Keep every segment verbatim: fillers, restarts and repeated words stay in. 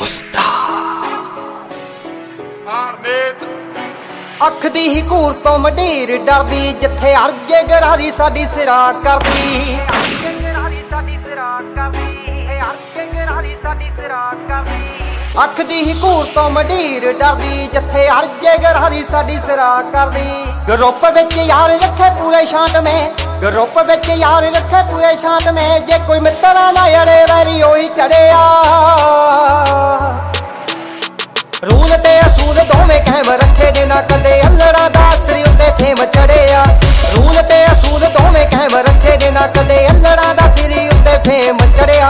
ਅੱਖ ਦੀ ਹੀ ਘੂਰ ਤੋਂ ਮੰਡੀਰ ਡਰਦੀ, ਜਿੱਥੇ ਅੜਜੇ ਗਰਾਰੀ ਸਾਡੀ ਸਿਰਾ ਕਰਦੀ। ਅੱਖ ਦੀ ਹੀ ਘੂਰ ਤੋਂ ਮੰਡੀਰ ਡਰਦੀ, ਜਿੱਥੇ ਅੜਜੇ ਗਰਾਰੀ ਸਾਡੀ ਸਿਰਾ ਕਰਦੀ। ਗਰੁੱਪ ਵਿੱਚ ਯਾਰ ਰੱਖੇ ਪੂਰੇ ਛਾਂਟਵੇਂ, ਗਰੁੱਪ ਵਿੱਚ ਯਾਰ ਰੱਖੇ ਪੂਰੇ ਛਾਂਟਵੇਂ। ਜੇ ਕੋਈ ਮਿੱਤਰਾਂ ਨਾ ਅੜੇ ਵੈਰੀ ਉਹੀ ਚੜਿਆ। ਰੂਲ ਤੇ ਅਸੂਲ ਦੋਵੇਂ ਕਾਇਮ ਰੱਖੇ ਦੇ, ਨਾ ਕਦੇ ਅਲੜਾ ਦਾ ਸਿਰ ਉੱਤੇ ਫੇਮ ਚੜਿਆ। ਰੂਲ ਤੇ ਅਸੂਲ ਦੋਵੇਂ ਕਾਇਮ ਰੱਖੇ ਦੇ, ਨਾ ਕਦੇ ਅਲੜਾ ਦਾ ਸਿਰ ਉੱਤੇ ਫੇਮ ਚੜਿਆ।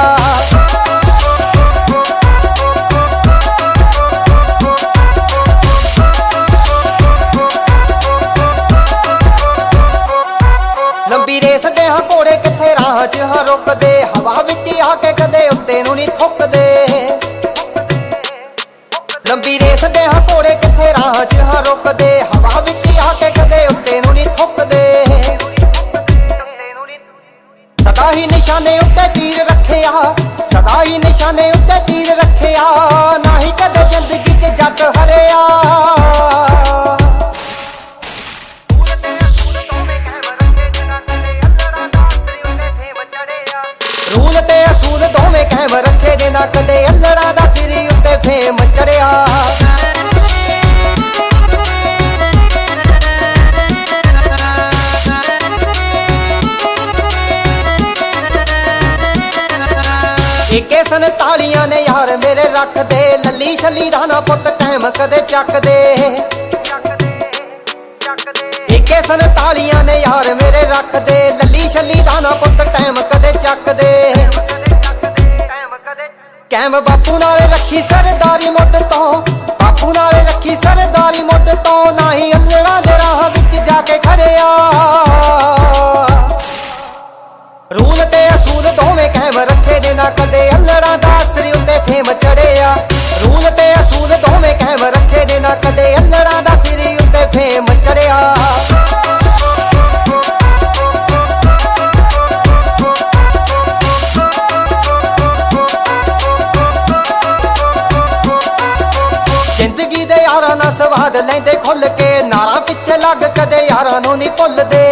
ਲੰਬੀ ਰੇਸ ਦੇ ਹਾਂ ਘੋੜੇ ਕਿੱਥੇ ਰਾਹ 'ਚ ਹਾਂ ਰੁਕਦੇ, ਹਵਾ ਵਿੱਚ ਆ ਕੇ ਕਦੇ ਉੱਤੇ ਨੂੰ ਨਹੀਂ ਥੁੱਕਦੇ। ਲੰਬੀ ਰੇਸ ਦੇ ਹਾਂ ਘੋੜੇ ਕਿੱਥੇ ਰਾਹ 'ਚ ਹਾਂ ਰੁਕਦੇ, ਹਵਾ ਵਿੱਚ ਆ ਕੇ ਕਦੇ ਉੱਤੇ ਨੂੰ ਨਹੀਂ ਥੁੱਕਦੇ। ਸਦਾ ਹੀ ਨਿਸ਼ਾਨੇ ਉੱਤੇ ਤੀਰ ਰੱਖਿਆ, ਸਦਾ ਹੀ ਨਿਸ਼ਾਨੇ ਉੱਤੇ ਤੀਰ ਰੱਖਿਆ। ਨਾ ਹੀ ਕਦੇ ਜ਼ਿੰਦਗੀ 'ਚ ਜੱਟ ਹਰਿਆ। ਰੂਲ ਤੇ ਅਸੂਲ ਦੋਵੇਂ ਕਾਇਮ ਰੱਖੇ ਦੇ, ਨਾ ਕਦੇ ਅਲੜਾ ਦਾ ਸਿਰ ਉੱਤੇ ਫੇਮ ਚੜਿਆ। ਇੱਕੇ ਸੰਤਾਲੀਆਂ ਨੇ ਯਾਰ ਮੇਰੇ ਰੱਖਦੇ, ਲੱਲੀ ਛੱਲੀ ਦਾ ਨਾ ਪੁੱਤ ਟਾਈਮ ਕਦੇ ਚੱਕਦੇ। ਇੱਕੇ ਸੰਤਾਲੀਆਂ ਨੇ ਯਾਰ ਮੇਰੇ ਰੱਖਦੇ, ਲੱਲੀ ਛੱਲੀ ਦਾ ਨਾ ਪੁੱਤ ਟਾਈਮ ਕਦੇ ਚੱਕਦੇ। ਕੈਮ ਬਾਪੂ ਨਾਲ ਰੱਖੀ ਸਰਦਾਰੀ ਮੁੱਢ ਤੋਂ, ਬਾਪੂ ਨਾਲ ਰੱਖੀ ਸਰਦਾਰੀ ਮੁੱਢ ਤੋਂ। ਨਾ ਹੀ ਅਲੜਾ ਦੇ ਰਾਹ ਵਿੱਚ ਜਾ ਕੇ ਖੜਿਆ। ਰੂਲ ਤੇ ਅਸੂਲ ਦੋਵੇਂ ਕਾਇਮ ਰੱਖੇ ਦੇ, ਨਾ ਕਦੇ ਅਲੜਾ ਦਾ ਸਿਰ ਉੱਤੇ ਫੇਮ ਚੜਿਆ। ਰੂਲ ਤੇ ਅਸੂਲ ਦੋਵੇਂ ਕਾਇਮ ਰੱਖੇ ਦੇ, ਨਾ ਕਦੇ ਅਲੜਾ ਦਾ ਸਿਰ ਉੱਤੇ ਫੇਮ ਚੜਿਆ। ਜ਼ਿੰਦਗੀ ਦੇ ਯਾਰਾਂ ਨਾਲ ਸਵਾਦ ਲੈਂਦੇ ਖੁੱਲ ਕੇ, ਨਾਰਾਂ ਪਿੱਛੇ ਲੱਗ ਕਦੇ ਯਾਰਾਂ ਨੂੰ ਨਹੀਂ ਭੁੱਲਦੇ।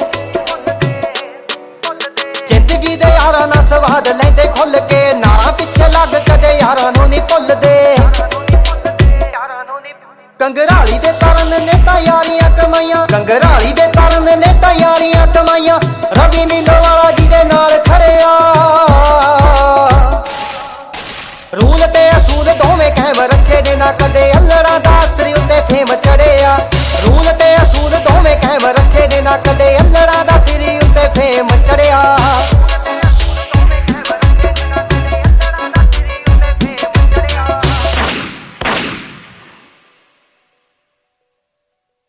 ਜ਼ਿੰਦਗੀ ਦੇ ਯਾਰਾਂ ਨਾਲ ਸਵਾਦ ਲੈਂਦੇ ਖੁੱਲ ਕੇ, ਨਾਰਾਂ ਪਿੱਛੇ ਲੱਗ ਕਦੇ ਯਾਰਾਂ ਨੂੰ ਨਹੀਂ ਭੁੱਲਦੇ। ਕੰਗਰਾਲੀ ਦੇ ਤਰਨ ਨੇ ਤਾਂ ਯਾਰੀਆਂ ਕਮਾਈਆਂ, ਕੰਗਰਾਲੀ ਦੇ ਤਰਨ ਨੇ ਤਾਂ ਯਾਰੀਆਂ ਕਮਾਈਆਂ। ਰਵੀ ਨੀਲੋ ਵਾਲਾ ਜਿਹਦੇ ਨਾਲ ਖੜਿਆ। ਰੂਲ ਤੇ ਅਸੂਲ ਦੋਵੇਂ ਕਾਇਮ ਰੱਖੇ ਦੇ, ਨਾ ਕਦੇ ਅਲੜਾ ਦਾ ਸਿਰ